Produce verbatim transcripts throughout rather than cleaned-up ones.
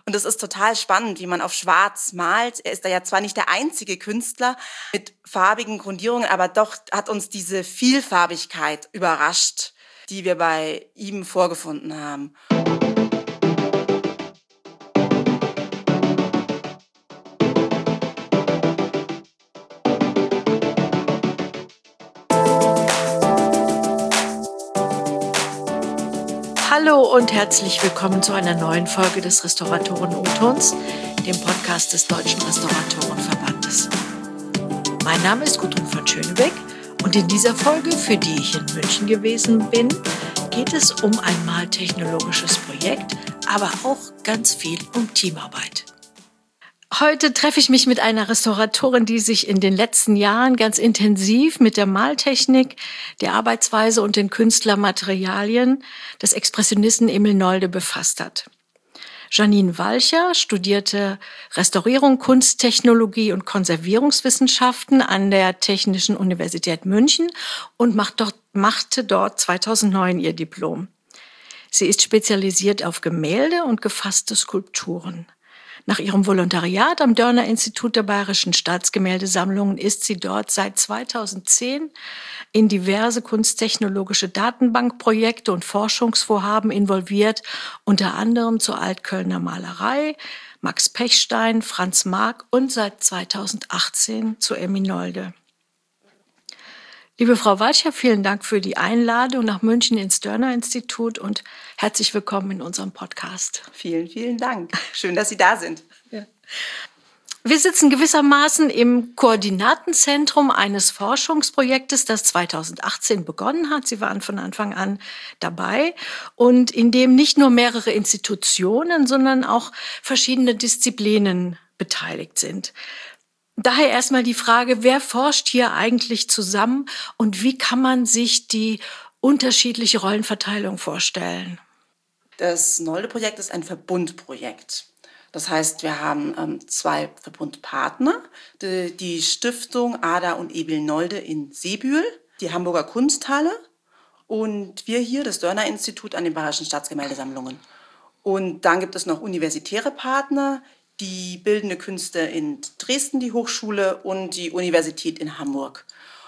Und es ist total spannend, wie man auf Schwarz malt. Er ist da ja zwar nicht der einzige Künstler mit farbigen Grundierungen, aber doch hat uns diese Vielfarbigkeit überrascht, die wir bei ihm vorgefunden haben. Hallo und herzlich willkommen zu einer neuen Folge des Restauratoren-O-Tons, dem Podcast des Deutschen Restauratorenverbandes. Mein Name ist Gudrun von Schönebeck und in dieser Folge, für die ich in München gewesen bin, geht es um ein maltechnologisches Projekt, aber auch ganz viel um Teamarbeit. Heute treffe ich mich mit einer Restauratorin, die sich in den letzten Jahren ganz intensiv mit der Maltechnik, der Arbeitsweise und den Künstlermaterialien des Expressionisten Emil Nolde befasst hat. Janine Walcher studierte Restaurierung, Kunsttechnologie und Konservierungswissenschaften an der Technischen Universität München und macht dort, machte dort zweitausendneun ihr Diplom. Sie ist spezialisiert auf Gemälde und gefasste Skulpturen. Nach ihrem Volontariat am Dörner-Institut der Bayerischen Staatsgemäldesammlungen ist sie dort seit zweitausendzehn in diverse kunsttechnologische Datenbankprojekte und Forschungsvorhaben involviert, unter anderem zur Altkölner Malerei, Max Pechstein, Franz Marc und seit zweitausendachtzehn zu Emil Nolde. Liebe Frau Walcher, vielen Dank für die Einladung nach München ins Dörner-Institut und herzlich willkommen in unserem Podcast. Vielen, vielen Dank. Schön, dass Sie da sind. Ja. Wir sitzen gewissermaßen im Koordinatenzentrum eines Forschungsprojektes, das zweitausendachtzehn begonnen hat. Sie waren von Anfang an dabei und in dem nicht nur mehrere Institutionen, sondern auch verschiedene Disziplinen beteiligt sind. Daher erstmal die Frage, wer forscht hier eigentlich zusammen und wie kann man sich die unterschiedliche Rollenverteilung vorstellen? Das Nolde-Projekt ist ein Verbundprojekt. Das heißt, wir haben ähm, zwei Verbundpartner, die, die Stiftung Ada und Emil Nolde in Seebühl, die Hamburger Kunsthalle und wir hier, das Dörner-Institut an den Bayerischen Staatsgemäldesammlungen. Und dann gibt es noch universitäre Partner, die Bildende Künste in Dresden, die Hochschule und die Universität in Hamburg.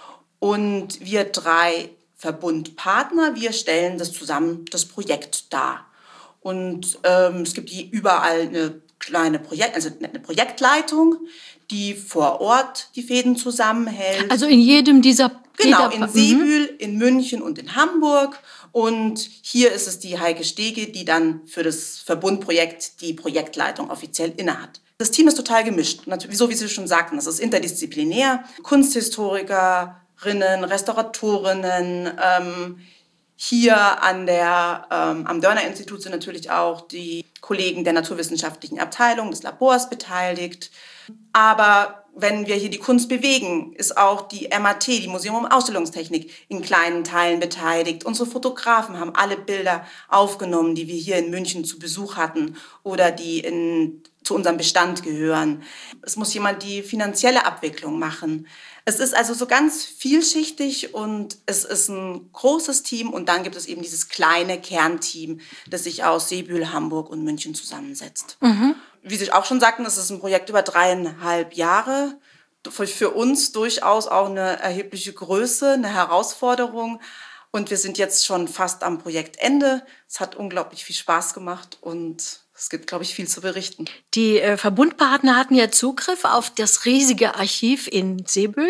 Und wir drei Verbundpartner, wir stellen das zusammen, das Projekt dar. Und ähm, es gibt hier überall eine kleine Projekt, also eine Projektleitung, die vor Ort die Fäden zusammenhält. Also in jedem dieser... Genau, jeder, in Seebühl, in München und in Hamburg. Und hier ist es die Heike Stege, die dann für das Verbundprojekt die Projektleitung offiziell innehat. Das Team ist total gemischt, so wie Sie schon sagten, das ist interdisziplinär. Kunsthistorikerinnen, Restauratorinnen, ähm, hier an der, ähm, am Dörner-Institut sind natürlich auch die Kollegen der naturwissenschaftlichen Abteilung des Labors beteiligt. Aber wenn wir hier die Kunst bewegen, ist auch die M A T, die Museum um Ausstellungstechnik, in kleinen Teilen beteiligt. Unsere Fotografen haben alle Bilder aufgenommen, die wir hier in München zu Besuch hatten oder die in, zu unserem Bestand gehören. Es muss jemand die finanzielle Abwicklung machen. Es ist also so ganz vielschichtig und es ist ein großes Team und dann gibt es eben dieses kleine Kernteam, das sich aus Seebühl, Hamburg und München zusammensetzt. Mhm. Wie Sie auch schon sagten, es ist ein Projekt über dreieinhalb Jahre. Für uns durchaus auch eine erhebliche Größe, eine Herausforderung. Und wir sind jetzt schon fast am Projektende. Es hat unglaublich viel Spaß gemacht und es gibt, glaube ich, viel zu berichten. Die äh, Verbundpartner hatten ja Zugriff auf das riesige Archiv in Seebühl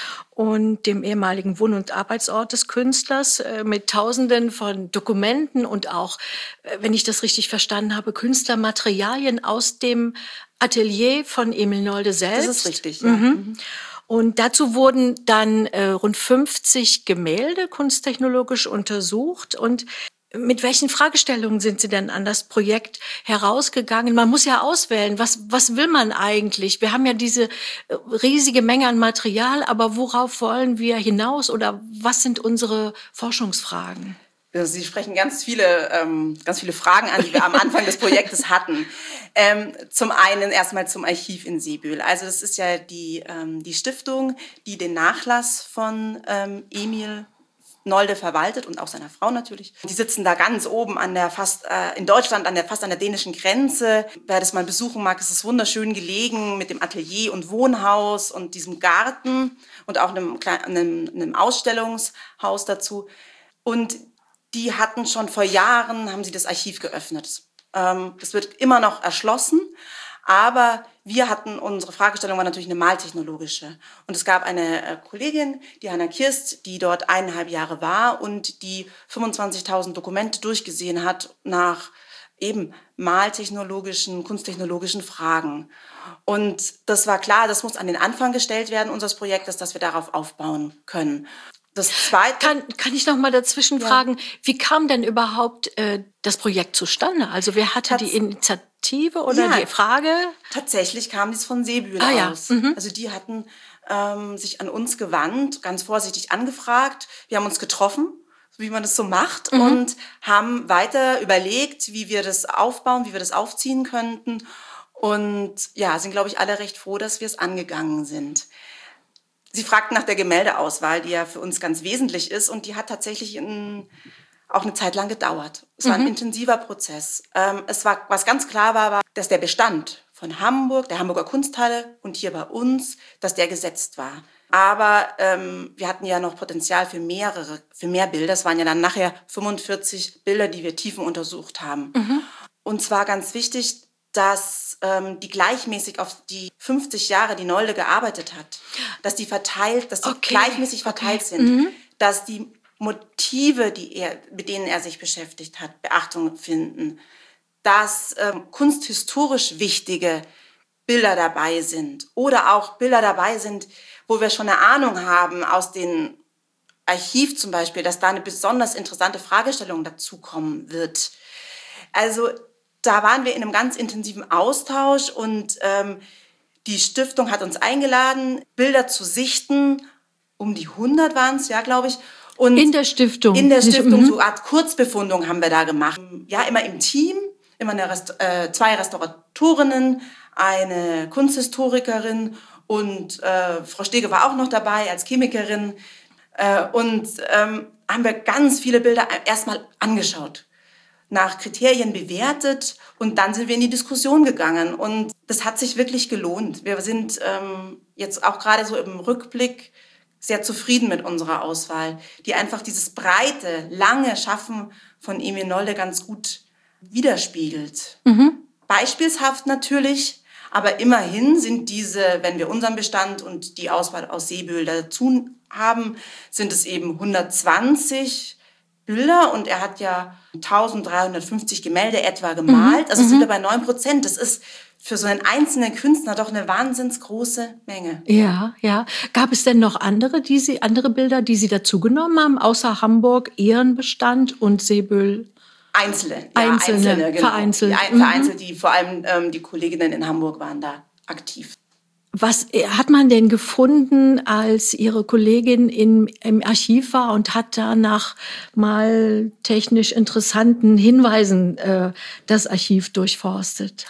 und dem ehemaligen Wohn- und Arbeitsort des Künstlers äh, mit Tausenden von Dokumenten und auch, äh, wenn ich das richtig verstanden habe, Künstlermaterialien aus dem Atelier von Emil Nolde selbst. Das ist richtig, ja. Mhm. Und dazu wurden dann äh, rund fünfzig Gemälde kunsttechnologisch untersucht. Und mit welchen Fragestellungen sind Sie denn an das Projekt herausgegangen? Man muss ja auswählen, was, was will man eigentlich? Wir haben ja diese riesige Menge an Material, aber worauf wollen wir hinaus oder was sind unsere Forschungsfragen? Sie sprechen ganz viele, ähm, ganz viele Fragen an, die wir am Anfang des Projektes hatten. Ähm, zum einen erstmal zum Archiv in Seebühl. Also das ist ja die, ähm, die Stiftung, die den Nachlass von ähm, Emil Nolde verwaltet und auch seiner Frau natürlich. Die sitzen da ganz oben an der fast äh, in Deutschland an der fast an der dänischen Grenze. Wer das mal besuchen mag, es ist wunderschön gelegen mit dem Atelier und Wohnhaus und diesem Garten und auch einem, einem, einem Ausstellungshaus dazu. Und die hatten schon vor Jahren, haben sie das Archiv geöffnet. Ähm, das wird immer noch erschlossen. Aber wir hatten, unsere Fragestellung war natürlich eine maltechnologische. Und es gab eine äh, Kollegin, die Hanna Kirst, die dort eineinhalb Jahre war und die fünfundzwanzigtausend Dokumente durchgesehen hat nach eben maltechnologischen, kunsttechnologischen Fragen. Und das war klar, das muss an den Anfang gestellt werden, unseres Projektes, dass wir darauf aufbauen können. Das Zweite, kann, kann ich noch mal dazwischen ja. fragen, wie kam denn überhaupt äh, das Projekt zustande? Also wer hatte Tats- die Initiative oder ja, die Frage? Tatsächlich kam dies von Seebühl ah, ja. aus. Mhm. Also die hatten ähm, sich an uns gewandt, ganz vorsichtig angefragt. Wir haben uns getroffen, wie man das so macht, mhm. und haben weiter überlegt, wie wir das aufbauen, wie wir das aufziehen könnten. Und ja, sind, glaube ich, alle recht froh, dass wir es angegangen sind. Sie fragten nach der Gemäldeauswahl, die ja für uns ganz wesentlich ist. Und die hat tatsächlich in, auch eine Zeit lang gedauert. Es war ein mhm. intensiver Prozess. Ähm, es war, was ganz klar war, war, dass der Bestand von Hamburg, der Hamburger Kunsthalle und hier bei uns, dass der gesetzt war. Aber ähm, wir hatten ja noch Potenzial für mehrere, für mehr Bilder. Es waren ja dann nachher fünfundvierzig Bilder, die wir tiefen untersucht haben. Mhm. Und zwar ganz wichtig, dass ähm, die gleichmäßig auf die fünfzig Jahre, die Nolde gearbeitet hat, dass die verteilt, dass die okay. gleichmäßig verteilt okay. sind, mhm. dass die Motive, die er, mit denen er sich beschäftigt hat, Beachtung finden, dass ähm, kunsthistorisch wichtige Bilder dabei sind oder auch Bilder dabei sind, wo wir schon eine Ahnung haben aus dem Archiv zum Beispiel, dass da eine besonders interessante Fragestellung dazukommen wird. Also da waren wir in einem ganz intensiven Austausch und ähm, die Stiftung hat uns eingeladen, Bilder zu sichten. Um die hundert waren es, ja, glaube ich. Und in der Stiftung? In der Stiftung, mhm. so eine Art Kurzbefundung haben wir da gemacht. Ja, immer im Team, immer eine Rest- äh, zwei Restauratorinnen, eine Kunsthistorikerin und äh, Frau Stege war auch noch dabei als Chemikerin. Äh, und ähm, haben wir ganz viele Bilder erstmal angeschaut, nach Kriterien bewertet und dann sind wir in die Diskussion gegangen. Und das hat sich wirklich gelohnt. Wir sind ähm, jetzt auch gerade so im Rückblick sehr zufrieden mit unserer Auswahl, die einfach dieses breite, lange Schaffen von Emil Nolde ganz gut widerspiegelt. Mhm. Beispielshaft natürlich, aber immerhin sind diese, wenn wir unseren Bestand und die Auswahl aus Seebühl dazu haben, sind es eben hundertzwanzig Bilder und er hat ja eintausenddreihundertfünfzig Gemälde etwa gemalt. Mhm. Also sind wir bei neun Prozent. Das ist für so einen einzelnen Künstler doch eine wahnsinns große Menge. Ja, ja. Gab es denn noch andere, die Sie, andere Bilder, die Sie dazugenommen haben, außer Hamburg, Ehrenbestand und Seebühl? Einzelne, ja, einzelne, einzelne genau. vereinzelt. Die ein, vereinzelt, die vor allem ähm, die Kolleginnen in Hamburg waren da aktiv. Was hat man denn gefunden, als Ihre Kollegin in, im Archiv war und hat da nach mal technisch interessanten Hinweisen äh, das Archiv durchforstet?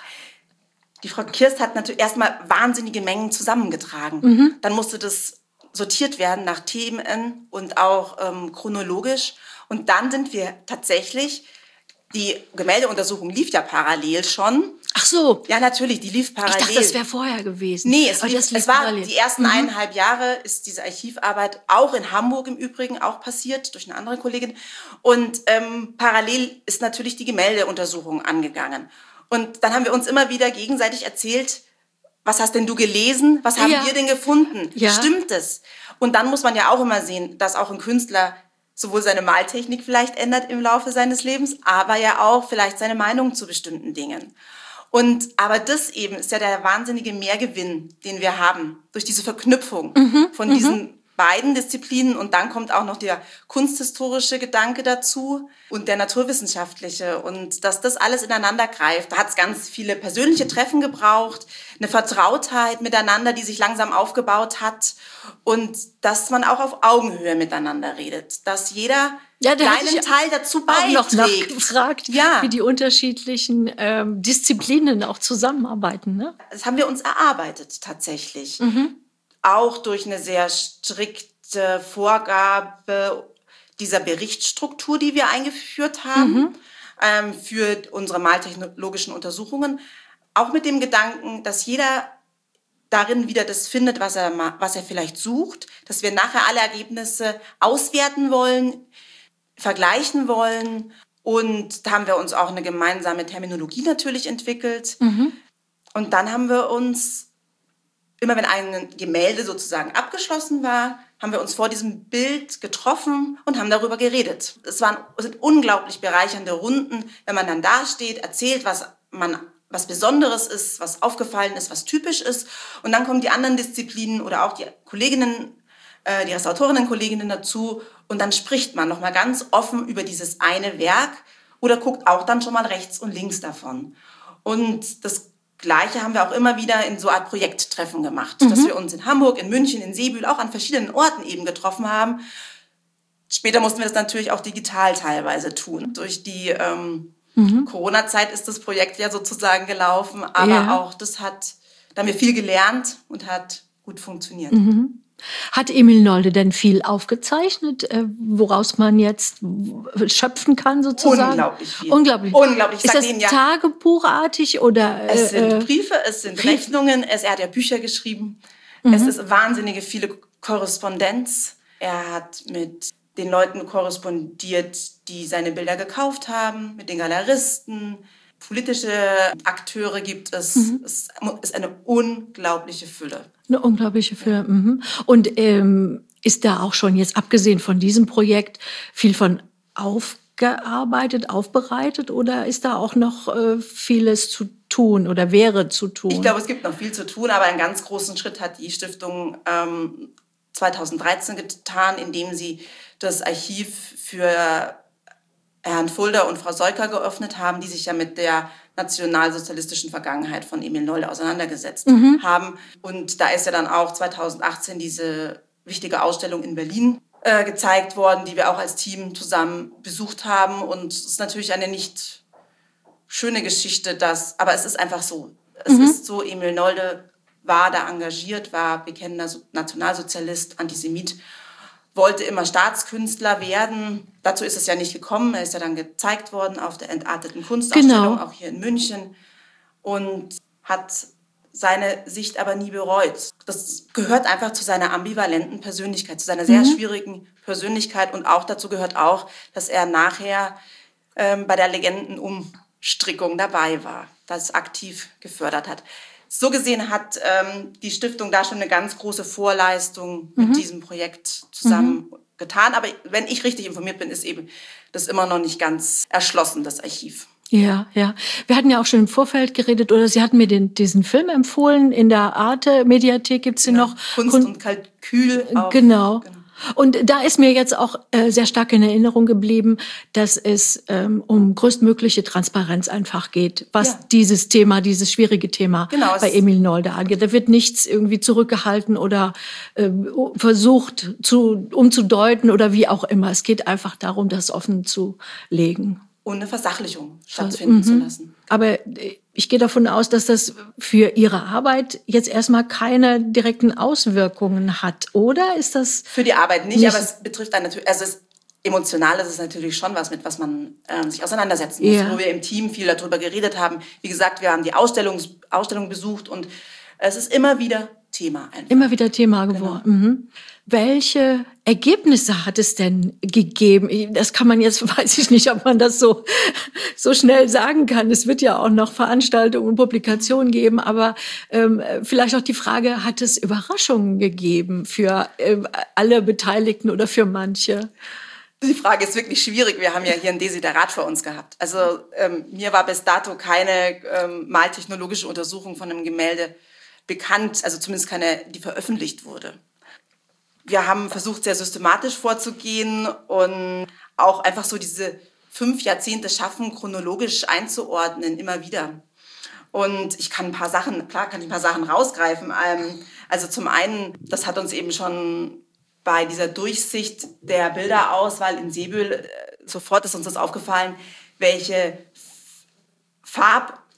Die Frau Kirst hat natürlich erstmal wahnsinnige Mengen zusammengetragen. Mhm. Dann musste das sortiert werden nach Themen und auch ähm, chronologisch. Und dann sind wir tatsächlich, die Gemäldeuntersuchung lief ja parallel schon. Ach so. Ja, natürlich, die lief parallel. Ich dachte, das wäre vorher gewesen. Nee, es, lief, das lief es war parallel. Die ersten mhm. eineinhalb Jahre ist diese Archivarbeit auch in Hamburg im Übrigen auch passiert, durch eine andere Kollegin. Und ähm, parallel ist natürlich die Gemäldeuntersuchung angegangen. Und dann haben wir uns immer wieder gegenseitig erzählt, was hast denn du gelesen? Was haben ja. wir denn gefunden? Ja. Stimmt es? Und dann muss man ja auch immer sehen, dass auch ein Künstler sowohl seine Maltechnik vielleicht ändert im Laufe seines Lebens, aber ja auch vielleicht seine Meinung zu bestimmten Dingen. Und aber das eben ist ja der wahnsinnige Mehrgewinn, den wir haben durch diese Verknüpfung mhm. von mhm. diesen beiden Disziplinen. Und dann kommt auch noch der kunsthistorische Gedanke dazu und der naturwissenschaftliche. Und dass das alles ineinander greift. Da hat es ganz viele persönliche Treffen gebraucht, eine Vertrautheit miteinander, die sich langsam aufgebaut hat. Und dass man auch auf Augenhöhe miteinander redet. Dass jeder ja, kleinen Teil dazu beiträgt. Auch noch nachgefragt, ja. wie die unterschiedlichen ähm, Disziplinen auch zusammenarbeiten. Ne? Das haben wir uns erarbeitet tatsächlich. Mhm. Auch durch eine sehr strikte Vorgabe dieser Berichtsstruktur, die wir eingeführt haben, mhm. ähm, für unsere maltechnologischen Untersuchungen, auch mit dem Gedanken, dass jeder darin wieder das findet, was er, was er vielleicht sucht, dass wir nachher alle Ergebnisse auswerten wollen, vergleichen wollen. Und da haben wir uns auch eine gemeinsame Terminologie natürlich entwickelt. Mhm. Und dann haben wir uns, immer wenn ein Gemälde sozusagen abgeschlossen war, haben wir uns vor diesem Bild getroffen und haben darüber geredet. Es waren, es sind unglaublich bereichernde Runden, wenn man dann dasteht, erzählt, was man was Besonderes ist, was aufgefallen ist, was typisch ist. Und dann kommen die anderen Disziplinen oder auch die Kolleginnen, äh, die Restauratorinnen-Kolleginnen dazu. Und dann spricht man nochmal ganz offen über dieses eine Werk oder guckt auch dann schon mal rechts und links davon. Und das Gleiche haben wir auch immer wieder in so einer Art Projekttreffen gemacht, mhm. dass wir uns in Hamburg, in München, in Seebühl auch an verschiedenen Orten eben getroffen haben. Später mussten wir das natürlich auch digital teilweise tun. Durch die ähm, Mhm. Corona-Zeit ist das Projekt ja sozusagen gelaufen, aber ja. auch das hat, da haben wir viel gelernt und hat gut funktioniert. Mhm. Hat Emil Nolde denn viel aufgezeichnet, woraus man jetzt schöpfen kann sozusagen? Unglaublich viel. Unglaublich. Unglaublich. Ist das Ihnen, ja, tagebuchartig oder? Es sind äh, Briefe, es sind Brief. Rechnungen, es, er hat ja Bücher geschrieben. Mhm. Es ist wahnsinnige viele Korrespondenz. Er hat mit den Leuten korrespondiert, die seine Bilder gekauft haben, mit den Galeristen. Politische Akteure gibt es. Mhm. Es ist eine unglaubliche Fülle. Eine unglaubliche Fülle. Ja. Mhm. Und ähm, ist da auch schon jetzt, abgesehen von diesem Projekt, viel von aufgearbeitet, aufbereitet? Oder ist da auch noch äh, vieles zu tun oder wäre zu tun? Ich glaube, es gibt noch viel zu tun, aber einen ganz großen Schritt hat die Stiftung ähm, zweitausenddreizehn getan, indem sie das Archiv für Herrn Fulda und Frau Seuker geöffnet haben, die sich ja mit der nationalsozialistischen Vergangenheit von Emil Nolde auseinandergesetzt mhm. haben. Und da ist ja dann auch zweitausendachtzehn diese wichtige Ausstellung in Berlin äh, gezeigt worden, die wir auch als Team zusammen besucht haben. Und es ist natürlich eine nicht schöne Geschichte, dass, aber es ist einfach so. Es mhm. ist so, Emil Nolde war da engagiert, war bekennender Nationalsozialist, Antisemit, wollte immer Staatskünstler werden. Dazu ist es ja nicht gekommen. Er ist ja dann gezeigt worden auf der entarteten Kunstausstellung, genau. auch hier in München. Und hat seine Sicht aber nie bereut. Das gehört einfach zu seiner ambivalenten Persönlichkeit, zu seiner sehr mhm. schwierigen Persönlichkeit. Und auch dazu gehört auch, dass er nachher ähm, bei der Legendenumstrickung dabei war, das aktiv gefördert hat. So gesehen hat ähm, die Stiftung da schon eine ganz große Vorleistung mhm. mit diesem Projekt zusammen mhm. getan. Aber wenn ich richtig informiert bin, ist eben das immer noch nicht ganz erschlossen, das Archiv. Ja, ja. Wir hatten ja auch schon im Vorfeld geredet, oder Sie hatten mir den, diesen Film empfohlen. In der Arte-Mediathek gibt's den genau. noch. Kunst Kun- und Kalkül. Auf, genau. genau. Und da ist mir jetzt auch äh, sehr stark in Erinnerung geblieben, dass es ähm, um größtmögliche Transparenz einfach geht, was ja. dieses Thema, dieses schwierige Thema genau, bei Emil Nolde angeht. Da wird nichts irgendwie zurückgehalten oder äh, versucht zu umzudeuten oder wie auch immer. Es geht einfach darum, das offen zu legen. Und eine Versachlichung stattfinden mhm. zu lassen. Aber ich gehe davon aus, dass das für Ihre Arbeit jetzt erstmal keine direkten Auswirkungen hat, oder? Ist das für die Arbeit nicht, nicht aber es betrifft dann natürlich, also es, emotional ist es natürlich schon was, mit was man äh, sich auseinandersetzen muss, ja. wo wir im Team viel darüber geredet haben. Wie gesagt, wir haben die Ausstellung, Ausstellung besucht und es ist immer wieder Thema. Einfach. Immer wieder Thema geworden. Genau. Mhm. Welche Ergebnisse hat es denn gegeben? Das kann man jetzt, weiß ich nicht, ob man das so, so schnell sagen kann. Es wird ja auch noch Veranstaltungen und Publikationen geben, aber ähm, vielleicht auch die Frage, hat es Überraschungen gegeben für äh, alle Beteiligten oder für manche? Die Frage ist wirklich schwierig. Wir haben ja hier ein Desiderat vor uns gehabt. Also ähm, mir war bis dato keine ähm, maltechnologische Untersuchung von einem Gemälde bekannt, also zumindest keine, die veröffentlicht wurde. Wir haben versucht, sehr systematisch vorzugehen und auch einfach so diese fünf Jahrzehnte schaffen, chronologisch einzuordnen, immer wieder. Und ich kann ein paar Sachen, klar kann ich ein paar Sachen rausgreifen. Also zum einen, das hat uns eben schon bei dieser Durchsicht der Bilderauswahl in Seebühl, sofort ist uns das aufgefallen, welche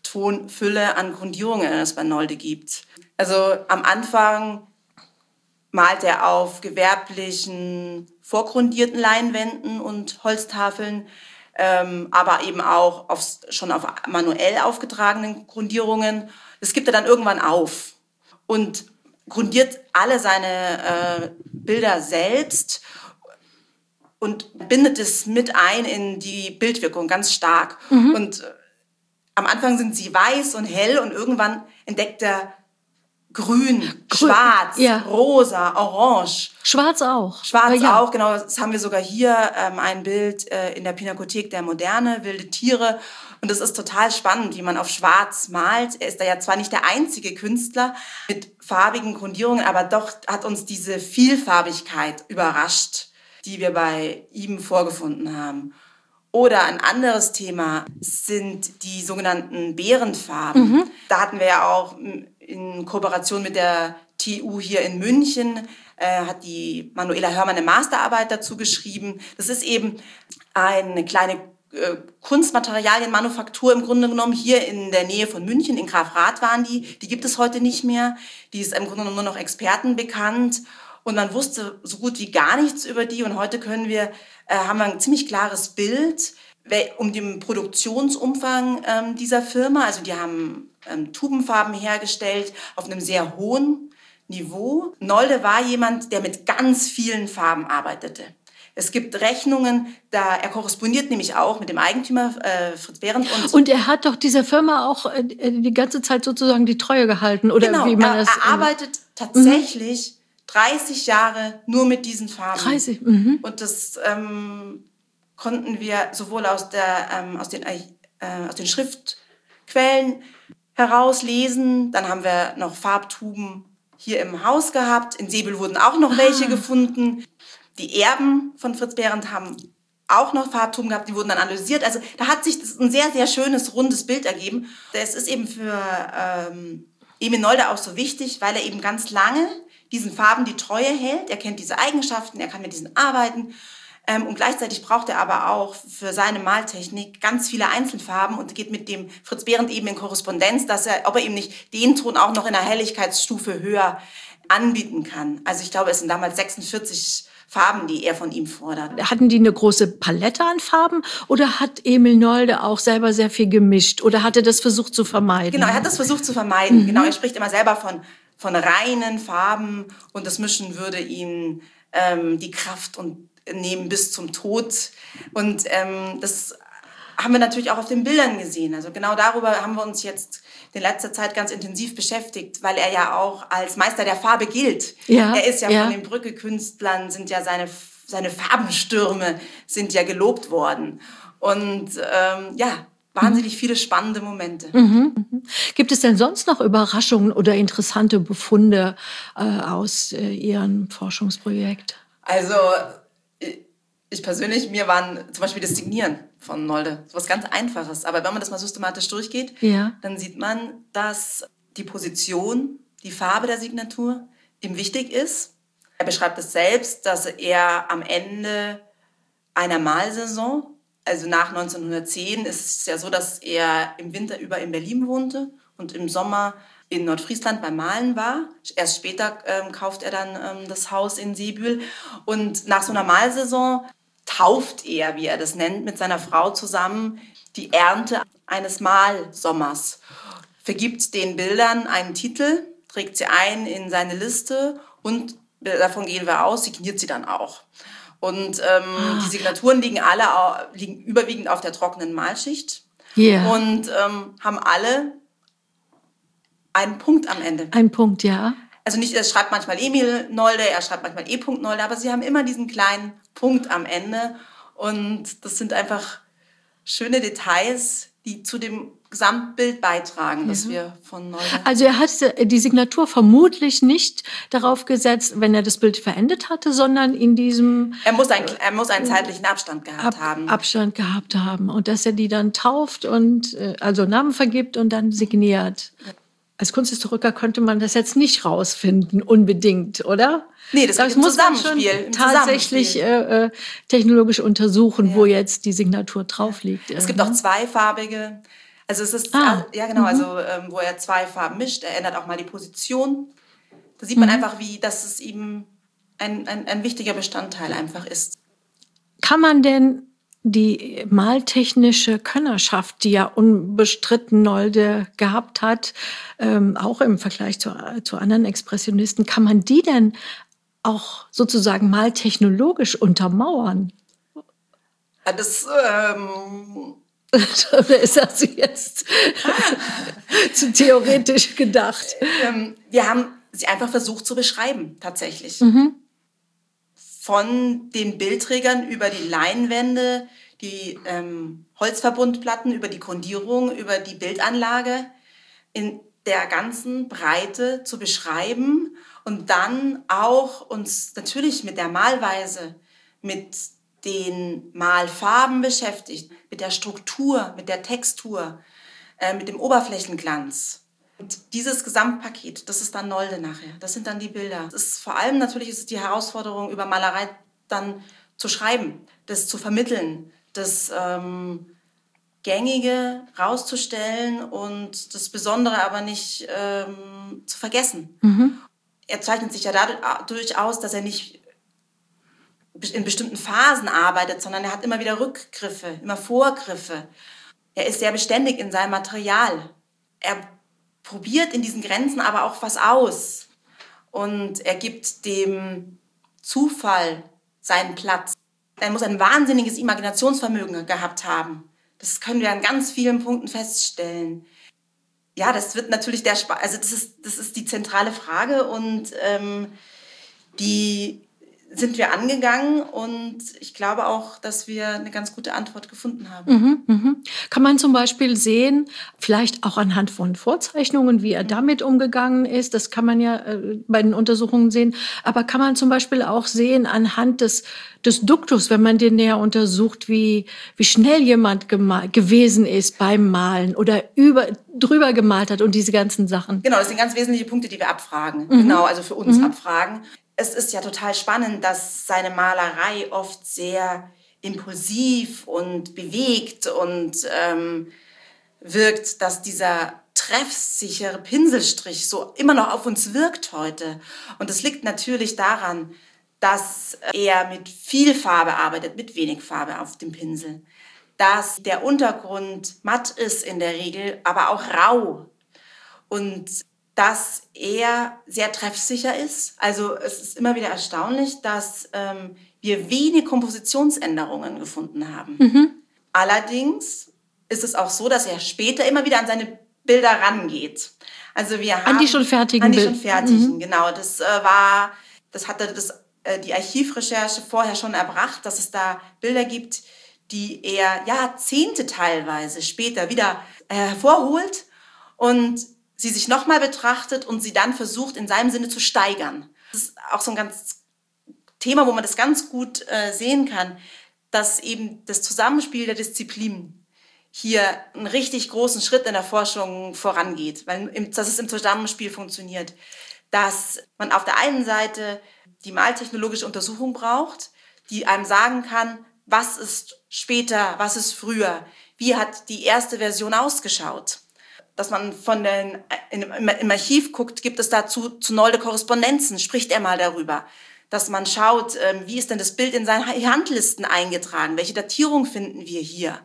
Farbtonfülle an Grundierungen es bei Nolde gibt. Also am Anfang malt er auf gewerblichen, vorgrundierten Leinwänden und Holztafeln, ähm, aber eben auch auf, schon auf manuell aufgetragenen Grundierungen. Das gibt er dann irgendwann auf und grundiert alle seine äh, Bilder selbst und bindet es mit ein in die Bildwirkung ganz stark. Mhm. Und äh, am Anfang sind sie weiß und hell und irgendwann entdeckt er grün, grün schwarz, ja. rosa, orange. Schwarz auch. Schwarz ja. auch, genau. Das haben wir sogar hier, ähm, ein Bild äh, in der Pinakothek der Moderne, wilde Tiere. Und das ist total spannend, wie man auf Schwarz malt. Er ist da ja zwar nicht der einzige Künstler mit farbigen Grundierungen, aber doch hat uns diese Vielfarbigkeit überrascht, die wir bei ihm vorgefunden haben. Oder ein anderes Thema sind die sogenannten Bärenfarben. Mhm. Da hatten wir ja auch in Kooperation mit der T U hier in München, äh, hat die Manuela Hörmann eine Masterarbeit dazu geschrieben. Das ist eben eine kleine äh, Kunstmaterialienmanufaktur im Grunde genommen hier in der Nähe von München. In Grafrath waren die. Die gibt es heute nicht mehr. Die ist im Grunde genommen nur noch Experten bekannt. Und man wusste so gut wie gar nichts über die. Und heute können wir, äh, haben wir ein ziemlich klares Bild um den Produktionsumfang ähm, dieser Firma. Also die haben ähm, Tubenfarben hergestellt auf einem sehr hohen Niveau. Nolde war jemand, der mit ganz vielen Farben arbeitete. Es gibt Rechnungen, da er korrespondiert nämlich auch mit dem Eigentümer äh, Fritz Behrendt. Und, und er hat doch dieser Firma auch äh, die ganze Zeit sozusagen die Treue gehalten. Oder genau, wie man er, das, er arbeitet äh, tatsächlich mhm. dreißig Jahre nur mit diesen Farben. dreißig Mhm. Und das ähm, konnten wir sowohl aus, der, ähm, aus, den, äh, aus den Schriftquellen herauslesen. Dann haben wir noch Farbtuben hier im Haus gehabt. In Säbel wurden auch noch ah. welche gefunden. Die Erben von Fritz Behrendt haben auch noch Farbtuben gehabt, die wurden dann analysiert. Also da hat sich ein sehr, sehr schönes, rundes Bild ergeben. Es ist eben für ähm, Emil Nolde auch so wichtig, weil er eben ganz lange diesen Farben die Treue hält. Er kennt diese Eigenschaften, er kann mit diesen arbeiten. Ähm, und gleichzeitig braucht er aber auch für seine Maltechnik ganz viele Einzelfarben und geht mit dem Fritz Behrendt eben in Korrespondenz, dass er, ob er ihm nicht den Ton auch noch in einer Helligkeitsstufe höher anbieten kann. Also ich glaube, es sind damals sechsundvierzig Farben, die er von ihm fordert. Hatten die eine große Palette an Farben oder hat Emil Nolde auch selber sehr viel gemischt oder hat er das versucht zu vermeiden? Genau, er hat das versucht zu vermeiden. Mhm. Genau, er spricht immer selber von, von reinen Farben und das Mischen würde ihm ähm, die Kraft und nehmen bis zum Tod. Und ähm, das haben wir natürlich auch auf den Bildern gesehen. Also genau darüber haben wir uns jetzt in letzter Zeit ganz intensiv beschäftigt, weil er ja auch als Meister der Farbe gilt. Ja, er ist ja, ja von den Brücke-Künstlern, sind ja seine, seine Farbenstürme sind ja gelobt worden. Und ähm, ja, wahnsinnig mhm. viele spannende Momente. Mhm. Gibt es denn sonst noch Überraschungen oder interessante Befunde äh, aus äh, Ihrem Forschungsprojekt? Also ich persönlich, mir waren zum Beispiel das Signieren von Nolde so was ganz Einfaches. Aber wenn man das mal systematisch durchgeht, ja. dann sieht man, dass die Position, die Farbe der Signatur ihm wichtig ist. Er beschreibt es selbst, dass er am Ende einer Malsaison, also nach neunzehnhundertzehn, ist es ja so, dass er im Winter über in Berlin wohnte und im Sommer in Nordfriesland beim Malen war. Erst später ähm, kauft er dann ähm, das Haus in Seebühl. Und nach so einer Malsaison tauft er, wie er das nennt, mit seiner Frau zusammen die Ernte eines Malsommers. Vergibt den Bildern einen Titel, trägt sie ein in seine Liste und davon gehen wir aus, signiert sie dann auch. Und ähm, ah. die Signaturen liegen alle liegen überwiegend auf der trockenen Malschicht yeah. und ähm, haben alle einen Punkt am Ende. Ein Punkt, ja. Also nicht, er schreibt manchmal Emil Nolde, er schreibt manchmal E. Nolde, aber sie haben immer diesen kleinen Punkt am Ende. Und das sind einfach schöne Details, die zu dem Gesamtbild beitragen, ja. das wir von Nolde... Also er hat die Signatur vermutlich nicht darauf gesetzt, wenn er das Bild verendet hatte, sondern in diesem... Er muss, ein, er muss einen zeitlichen Abstand gehabt Ab, haben. Abstand gehabt haben. Und dass er die dann tauft und also Namen vergibt und dann signiert. Ja. Als Kunsthistoriker könnte man das jetzt nicht rausfinden, unbedingt, oder? Nee, das, das muss man schon tatsächlich äh, technologisch untersuchen, ja. wo jetzt die Signatur drauf liegt. Es gibt auch zweifarbige. Also es ist, ah. ja genau, mhm. also ähm, wo er zwei Farben mischt. Er ändert auch mal die Position Da sieht man mhm. einfach, wie, dass es ihm ein, ein, ein wichtiger Bestandteil einfach ist. Kann man denn die maltechnische Könnerschaft, die ja unbestritten Nolde gehabt hat, ähm, auch im Vergleich zu, zu anderen Expressionisten, kann man die denn auch sozusagen maltechnologisch untermauern? Das, ähm Oder ist das jetzt zu theoretisch gedacht? Ähm, wir haben sie einfach versucht zu beschreiben, tatsächlich. Mhm. Von den Bildträgern über die Leinwände, die ähm, Holzverbundplatten, über die Grundierung, über die Bildanlage in der ganzen Breite zu beschreiben und dann auch uns natürlich mit der Malweise, mit den Malfarben beschäftigt, mit der Struktur, mit der Textur, äh, mit dem Oberflächenglanz. Und dieses Gesamtpaket, das ist dann Nolde nachher. Das sind dann die Bilder. Das ist, vor allem natürlich ist es die Herausforderung, über Malerei dann zu schreiben, das zu vermitteln, das ähm, Gängige rauszustellen und das Besondere aber nicht ähm, zu vergessen. Mhm. Er zeichnet sich ja dadurch aus, dass er nicht in bestimmten Phasen arbeitet, sondern er hat immer wieder Rückgriffe, immer Vorgriffe. Er ist sehr beständig in seinem Material. Er probiert in diesen Grenzen aber auch was aus. Und er gibt dem Zufall seinen Platz. Er muss ein wahnsinniges Imaginationsvermögen gehabt haben. Das können wir an ganz vielen Punkten feststellen. Ja, das wird natürlich der Sp- also das ist, das ist die zentrale Frage und ähm, die sind wir angegangen und ich glaube auch, dass wir eine ganz gute Antwort gefunden haben. Mhm, mhm. Kann man zum Beispiel sehen, vielleicht auch anhand von Vorzeichnungen, wie er damit umgegangen ist, das kann man ja äh, bei den Untersuchungen sehen, aber kann man zum Beispiel auch sehen anhand des, des Duktus, wenn man den näher untersucht, wie, wie schnell jemand gema- gewesen ist beim Malen oder über, drüber gemalt hat und diese ganzen Sachen. Genau, das sind ganz wesentliche Punkte, die wir abfragen. Mhm. Genau, also für uns mhm. abfragen. Es ist ja total spannend, dass seine Malerei oft sehr impulsiv und bewegt und ähm, wirkt, dass dieser treffsichere Pinselstrich so immer noch auf uns wirkt heute. Und das liegt natürlich daran, dass er mit viel Farbe arbeitet, mit wenig Farbe auf dem Pinsel. Dass der Untergrund matt ist in der Regel, aber auch rau. Und dass er sehr treffsicher ist. Also es ist immer wieder erstaunlich, dass ähm, wir wenig Kompositionsänderungen gefunden haben. Mhm. Allerdings ist es auch so, dass er später immer wieder an seine Bilder rangeht. Also wir haben an die schon fertigen An die schon fertigen, mhm. genau. Das äh, war, das hatte das, äh, die Archivrecherche vorher schon erbracht, dass es da Bilder gibt, die er Jahrzehnte teilweise später wieder äh, hervorholt und sie sich nochmal betrachtet und sie dann versucht, in seinem Sinne zu steigern. Das ist auch so ein ganz Thema, wo man das ganz gut äh, sehen kann, dass eben das Zusammenspiel der Disziplinen hier einen richtig großen Schritt in der Forschung vorangeht, weil im, dass es im Zusammenspiel funktioniert. Dass man auf der einen Seite die maltechnologische Untersuchung braucht, die einem sagen kann, was ist später, was ist früher, wie hat die erste Version ausgeschaut. Dass man von den, in, im Archiv guckt, gibt es dazu zu Nolde Korrespondenzen, spricht er mal darüber. Dass man schaut, wie ist denn das Bild in seinen Handlisten eingetragen, welche Datierung finden wir hier.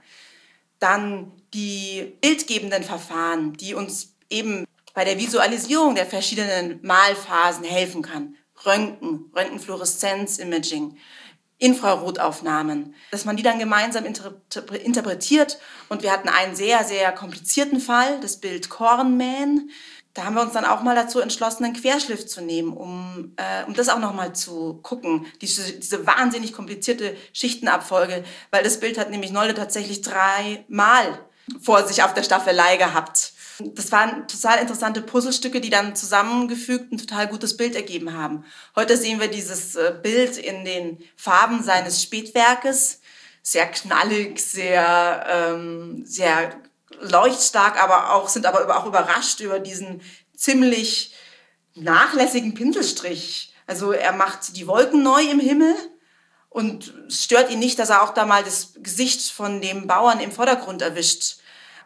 Dann die bildgebenden Verfahren, die uns eben bei der Visualisierung der verschiedenen Malphasen helfen kann. Röntgen, Röntgenfluoreszenz-Imaging, Infrarotaufnahmen, dass man die dann gemeinsam interpretiert. Und wir hatten einen sehr, sehr komplizierten Fall, das Bild Cornman. Da haben wir uns dann auch mal dazu entschlossen, einen Querschliff zu nehmen, um, äh, um das auch nochmal zu gucken. Diese, diese wahnsinnig komplizierte Schichtenabfolge, weil das Bild hat nämlich Nolde tatsächlich dreimal vor sich auf der Staffelei gehabt. Das waren total interessante Puzzlestücke, die dann zusammengefügt ein total gutes Bild ergeben haben. Heute sehen wir dieses Bild in den Farben seines Spätwerkes. Sehr knallig, sehr, ähm, sehr leuchtstark, aber auch, sind aber auch überrascht über diesen ziemlich nachlässigen Pinselstrich. Also er macht die Wolken neu im Himmel und es stört ihn nicht, dass er auch da mal das Gesicht von dem Bauern im Vordergrund erwischt.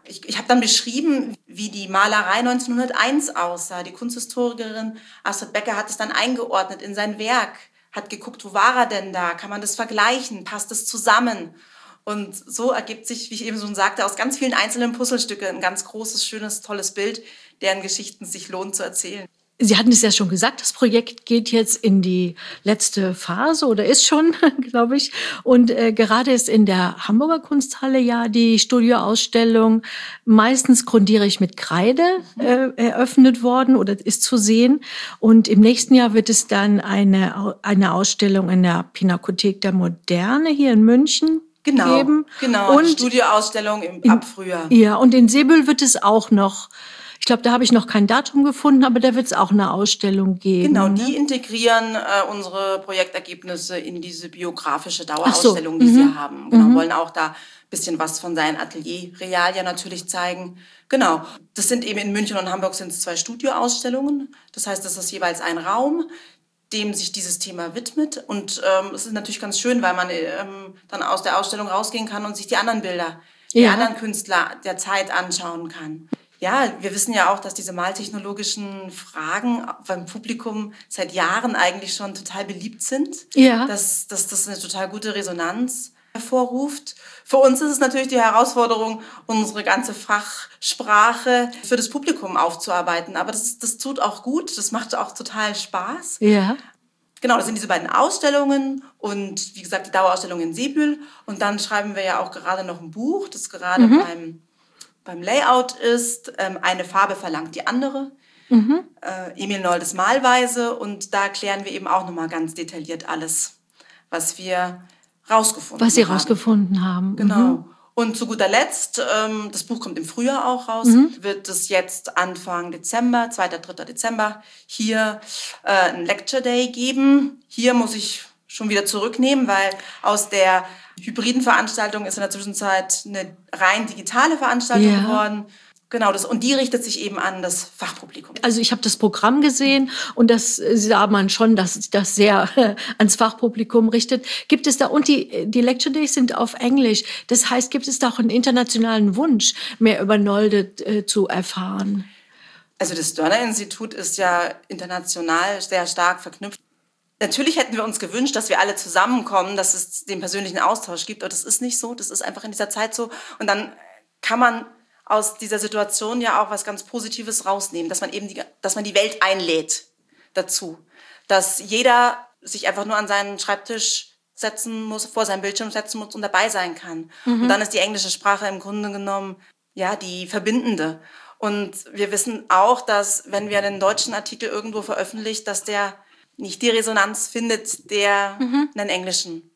Ich, ich habe dann beschrieben, wie die Malerei neunzehnhunderteins aussah. Die Kunsthistorikerin Astrid Becker hat es dann eingeordnet in sein Werk, hat geguckt, wo war er denn da? Kann man das vergleichen? Passt es zusammen? Und so ergibt sich, wie ich eben schon sagte, aus ganz vielen einzelnen Puzzlestücken ein ganz großes, schönes, tolles Bild, deren Geschichten sich lohnt zu erzählen. Sie hatten es ja schon gesagt, das Projekt geht jetzt in die letzte Phase oder ist schon, glaube ich. Und äh, gerade ist in der Hamburger Kunsthalle ja die Studioausstellung meistens grundiere ich mit Kreide äh, eröffnet worden oder ist zu sehen. Und im nächsten Jahr wird es dann eine, eine Ausstellung in der Pinakothek der Moderne hier in München genau, geben. Genau, und eine Studioausstellung im, ab Frühjahr. Ja, und in Seebühl wird es auch noch. Ich glaube, da habe ich noch kein Datum gefunden, aber da wird es auch eine Ausstellung geben. Genau, ne? die integrieren äh, unsere Projektergebnisse in diese biografische Dauerausstellung, so. die mhm. sie haben. Genau, Mhm. wollen auch da ein bisschen was von seinen Atelier-Realia natürlich zeigen. Genau, das sind eben in München und Hamburg sind es zwei Studioausstellungen. Das heißt, das ist jeweils ein Raum, dem sich dieses Thema widmet. Und ähm, es ist natürlich ganz schön, weil man ähm, dann aus der Ausstellung rausgehen kann und sich die anderen Bilder, die Ja. anderen Künstler der Zeit anschauen kann. Ja, wir wissen ja auch, dass diese maltechnologischen Fragen beim Publikum seit Jahren eigentlich schon total beliebt sind. Ja. Dass, dass das eine total gute Resonanz hervorruft. Für uns ist es natürlich die Herausforderung, unsere ganze Fachsprache für das Publikum aufzuarbeiten. Aber das, das tut auch gut, das macht auch total Spaß. Ja. Genau, das sind diese beiden Ausstellungen und wie gesagt die Dauerausstellung in Seebühl. Und dann schreiben wir ja auch gerade noch ein Buch, das gerade mhm. beim... beim Layout ist, ähm, eine Farbe verlangt die andere. Mhm. Äh, Emil Noldes Malweise. Und da erklären wir eben auch nochmal ganz detailliert alles, was wir rausgefunden haben. Was Sie rausgefunden haben. Genau. Mhm. Und zu guter Letzt, ähm, das Buch kommt im Frühjahr auch raus, mhm. wird es jetzt Anfang Dezember, zweiter, dritter Dezember, hier äh, ein Lecture Day geben. Hier muss ich schon wieder zurücknehmen, weil aus der hybriden Veranstaltung ist in der Zwischenzeit eine rein digitale Veranstaltung ja. geworden. Genau, das, und die richtet sich eben an das Fachpublikum. Also ich habe das Programm gesehen und das sah man schon, dass sich das sehr äh, ans Fachpublikum richtet. Gibt es da, und die, die Lecture Days sind auf Englisch. Das heißt, gibt es da auch einen internationalen Wunsch, mehr über Nolde äh, zu erfahren? Also das Dörner-Institut ist ja international sehr stark verknüpft. Natürlich hätten wir uns gewünscht, dass wir alle zusammenkommen, dass es den persönlichen Austausch gibt, aber das ist nicht so, das ist einfach in dieser Zeit so. Und dann kann man aus dieser Situation ja auch was ganz Positives rausnehmen, dass man eben die, dass man die Welt einlädt dazu, dass jeder sich einfach nur an seinen Schreibtisch setzen muss, vor seinem Bildschirm setzen muss und dabei sein kann. Mhm. Und dann ist die englische Sprache im Grunde genommen ja die verbindende. Und wir wissen auch, dass wenn wir einen deutschen Artikel irgendwo veröffentlichen, dass der nicht die Resonanz findet, der mhm. einen englischen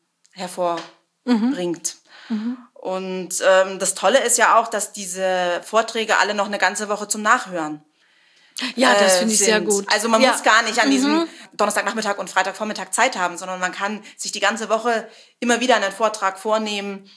hervorbringt. Mhm. Und ähm, das Tolle ist ja auch, dass diese Vorträge alle noch eine ganze Woche zum Nachhören Ja, das äh, finde ich sind. sehr gut. Also man ja. muss gar nicht an mhm. diesem Donnerstagnachmittag und Freitagvormittag Zeit haben, sondern man kann sich die ganze Woche immer wieder einen Vortrag vornehmen.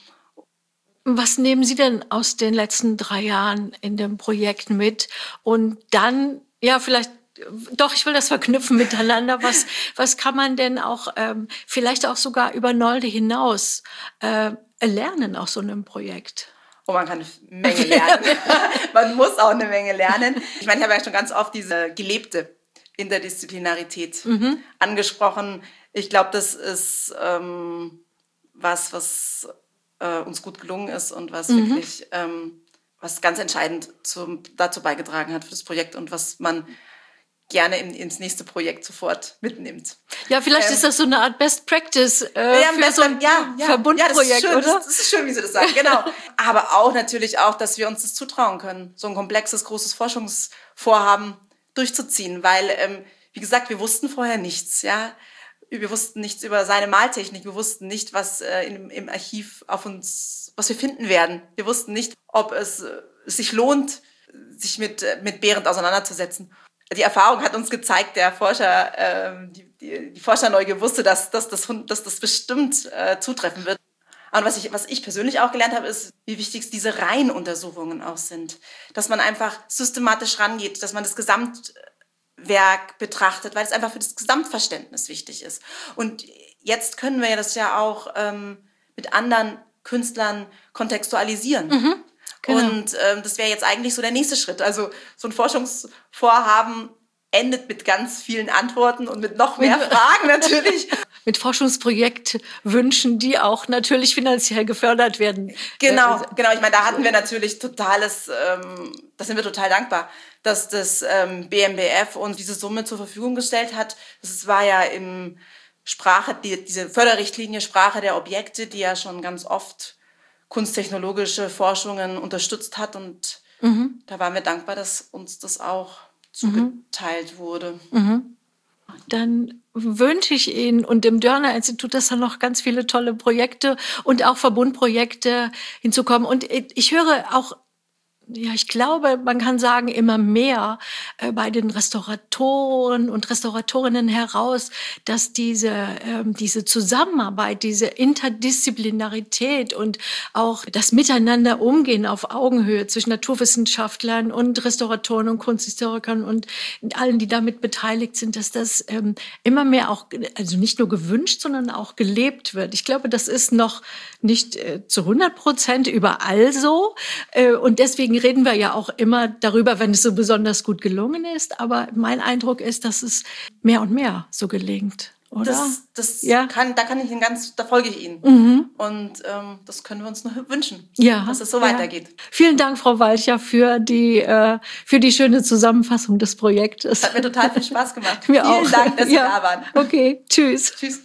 Was nehmen Sie denn aus den letzten drei Jahren in dem Projekt mit? Und dann, ja, vielleicht Doch, ich will das verknüpfen miteinander. Was, was kann man denn auch, ähm, vielleicht auch sogar über Nolde hinaus äh, lernen aus so einem Projekt? Oh, man kann eine Menge lernen. Man muss auch eine Menge lernen. Ich meine, ich habe ja schon ganz oft diese gelebte Interdisziplinarität mhm. angesprochen. Ich glaube, das ist ähm, was, was äh, uns gut gelungen ist und was mhm. wirklich, ähm, was ganz entscheidend zum, dazu beigetragen hat für das Projekt und was man gerne in, ins nächste Projekt sofort mitnimmt. Ja, vielleicht ähm, ist das so eine Art Best Practice äh, ja, für Best, so ein ja, ja, Verbundprojekt, ja, das ist schön, oder? Das, das ist schön, wie Sie das sagen, genau. Aber auch natürlich auch, dass wir uns das zutrauen können, so ein komplexes, großes Forschungsvorhaben durchzuziehen, weil, ähm, wie gesagt, wir wussten vorher nichts, ja. Wir wussten nichts über seine Maltechnik, wir wussten nicht, was äh, im, im Archiv auf uns, was wir finden werden. Wir wussten nicht, ob es äh, sich lohnt, sich mit, mit Behrendt auseinanderzusetzen. Die Erfahrung hat uns gezeigt, der Forscher, äh, die, die, die Forskerneugier wusste, dass, dass, das, dass das bestimmt äh, zutreffen wird. Und was ich, was ich persönlich auch gelernt habe, ist, wie wichtig diese Reihenuntersuchungen auch sind. Dass man einfach systematisch rangeht, dass man das Gesamtwerk betrachtet, weil es einfach für das Gesamtverständnis wichtig ist. Und jetzt können wir das ja auch ähm, mit anderen Künstlern kontextualisieren. Mhm. genau. Und ähm, das wäre jetzt eigentlich so der nächste Schritt. Also so ein Forschungsvorhaben endet mit ganz vielen Antworten und mit noch mehr Fragen natürlich. Mit Forschungsprojektwünschen, die auch natürlich finanziell gefördert werden. Genau, genau. Ich meine, da hatten wir natürlich totales, ähm, da sind wir total dankbar, dass das ähm, B M B F uns diese Summe zur Verfügung gestellt hat. Das war ja im Sprache, die, diese Förderrichtlinie Sprache der Objekte, die ja schon ganz oft kunsttechnologische Forschungen unterstützt hat. Und mhm. da waren wir dankbar, dass uns das auch zugeteilt mhm. wurde. Mhm. Dann wünsche ich Ihnen und dem Dörner-Institut, dass da noch ganz viele tolle Projekte und auch Verbundprojekte hinzukommen. Und ich höre auch, ja, ich glaube, man kann sagen, immer mehr äh, bei den Restauratoren und Restauratorinnen heraus, dass diese, ähm, diese Zusammenarbeit, diese Interdisziplinarität und auch das Miteinander umgehen auf Augenhöhe zwischen Naturwissenschaftlern und Restauratoren und Kunsthistorikern und allen, die damit beteiligt sind, dass das ähm, immer mehr auch, also nicht nur gewünscht, sondern auch gelebt wird. Ich glaube, das ist noch nicht äh, zu hundert Prozent überall so äh, und deswegen reden wir ja auch immer darüber, wenn es so besonders gut gelungen ist. Aber mein Eindruck ist, dass es mehr und mehr so gelingt, oder? Das, das ja. kann, da kann ich Ihnen ganz, da folge ich Ihnen. Mhm. Und ähm, das können wir uns nur wünschen, ja. dass es so ja. weitergeht. Vielen Dank, Frau Walcher, für die, äh, für die schöne Zusammenfassung des Projektes. Hat mir total viel Spaß gemacht. Mir Vielen auch. Dank, dass Sie ja. da waren. Okay, tschüss. Tschüss.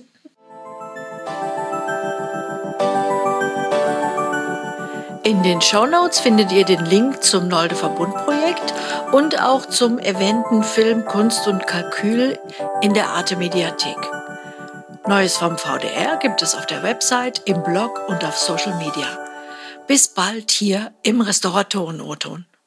In den Shownotes findet ihr den Link zum Nolde-Verbund-Projekt und auch zum Eventen Film, Kunst und Kalkül in der Arte-Mediathek. Neues vom V D R gibt es auf der Website, im Blog und auf Social Media. Bis bald hier im Restauratoren-O-Ton.